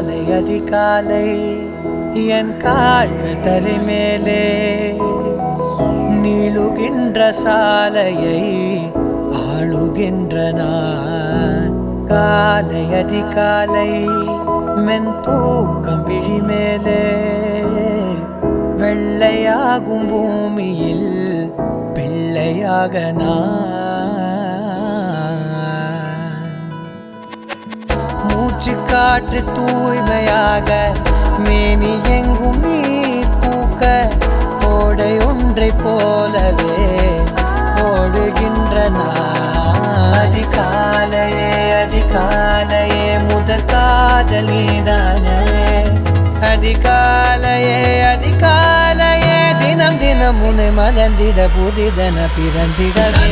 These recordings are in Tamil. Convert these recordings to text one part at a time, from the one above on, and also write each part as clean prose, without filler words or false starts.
காலை அதிகாலை என் கால்கள் தரை மேலே நீளுகின்ற சாலையை ஆளுகின்ற நான். காலை அதிகாலை மென் தூக்கம் விழி மேலே வெள்ளையாகும் பூமியில் பிள்ளையாக நான். மூச்சு காற்று தூய்மையாக மேனி எங்கும் நீர் பூக்க ஓடை ஒன்றை போலவே ஓடுகின்ற நான். அதிகாலையே அதிகாலையே முதல் காதலிதானே. அதிகாலையே அதிகாலையே தினம் தினம் உன்னை மலர்ந்திட புதிதன பிறந்திடவே.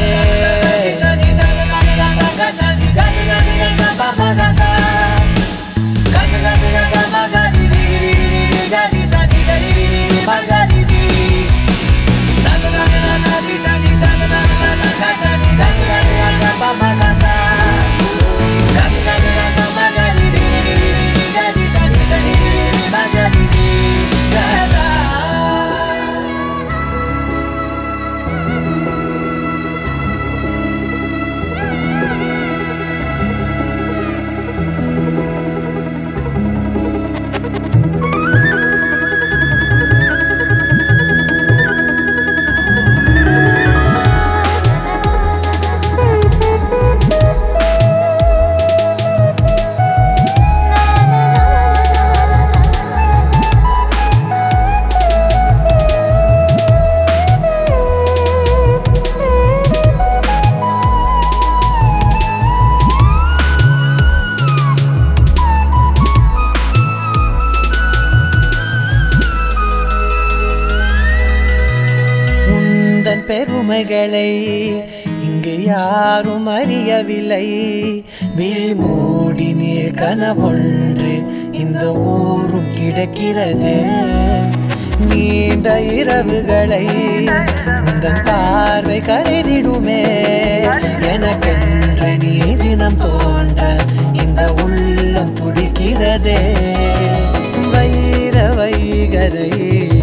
பெருமைகளை இங்கு யாரும் அறியவில்லை. விழி மூடி நீர் கனவொன்று இந்த ஊரும் கிடக்கிறது. நீண்ட இரவுகளை உந்தன் பார்வை கருதிடுமே. எனக்கென்று நீ தினம் தோன்ற இந்த உள்ளம் துடிக்கிறதே. வைர வைகரை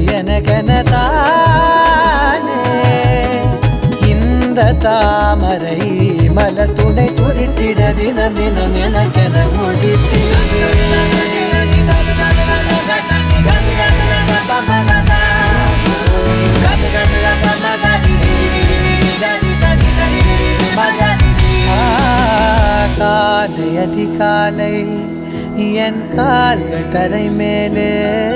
எனக்கெனதானே இந்த தாமரை மலர் துணை துதித்திட தினம் தினம் எனக்கென முடித்து. காலை அதிகாலை என் கால்கள் தரை மேலே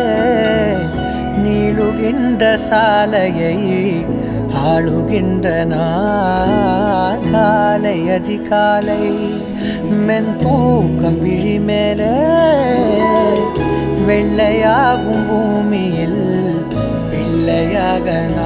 நீளுகின்ற சாலையை ஆளுகின்ற நான். காலை அதிகாலை மென் தூக்கம் விழி மேலே வெள்ளையாகும் பூமியில் பிள்ளையாக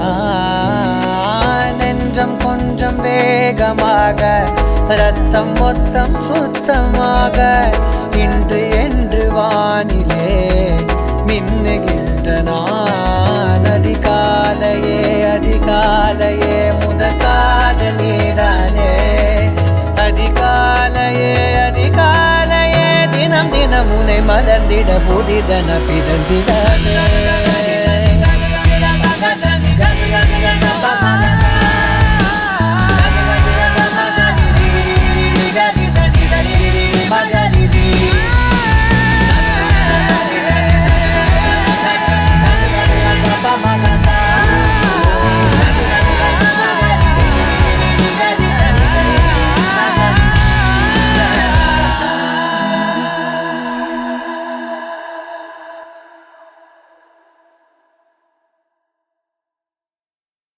நான். நெஞ்சம் கொஞ்சம் வேகமாக ரத்தம் மொத்தம் சுத்தமாக இன்று என்று வானிலே மின்னுகின்ற நான். அதிகாலையே அதிகாலையே முதல் காதலிதானே. அதிகாலையே அதிகாலையே தினம் தினம் உன்னை மலர்ந்திட புதிதன பிறந்திடவே.